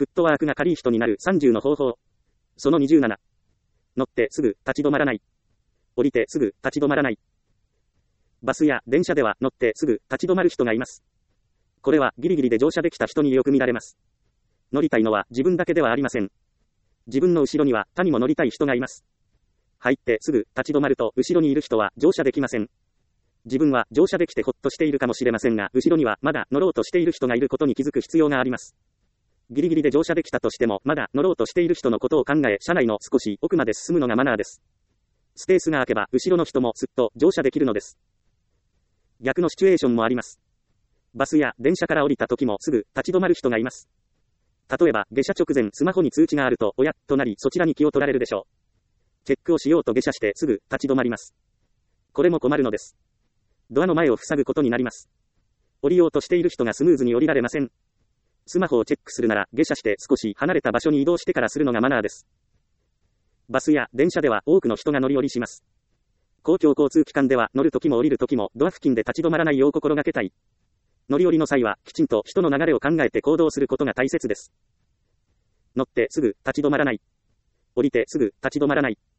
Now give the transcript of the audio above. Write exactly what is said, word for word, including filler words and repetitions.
フットワークが軽い人になるさんじゅうの方法。そのにじゅうなな。乗ってすぐ立ち止まらない。降りてすぐ立ち止まらない。バスや電車では乗ってすぐ立ち止まる人がいます。これはギリギリで乗車できた人によく見られます。乗りたいのは自分だけではありません。自分の後ろには他にも乗りたい人がいます。入ってすぐ立ち止まると後ろにいる人は乗車できません。自分は乗車できてほっとしているかもしれませんが、後ろにはまだ乗ろうとしている人がいることに気づく必要があります。ギリギリで乗車できたとしても、まだ乗ろうとしている人のことを考え、車内の少し奥まで進むのがマナーです。スペースが空けば、後ろの人もすっと乗車できるのです。逆のシチュエーションもあります。バスや電車から降りた時もすぐ立ち止まる人がいます。例えば、下車直前スマホに通知があると、おやっとなりそちらに気を取られるでしょう。チェックをしようと下車してすぐ立ち止まります。これも困るのです。ドアの前を塞ぐことになります。降りようとしている人がスムーズに降りられません。スマホをチェックするなら下車して少し離れた場所に移動してからするのがマナーです。バスや電車では多くの人が乗り降りします。公共交通機関では乗るときも降りるときもドア付近で立ち止まらないよう心がけたい。乗り降りの際はきちんと人の流れを考えて行動することが大切です。乗ってすぐ立ち止まらない。降りてすぐ立ち止まらない。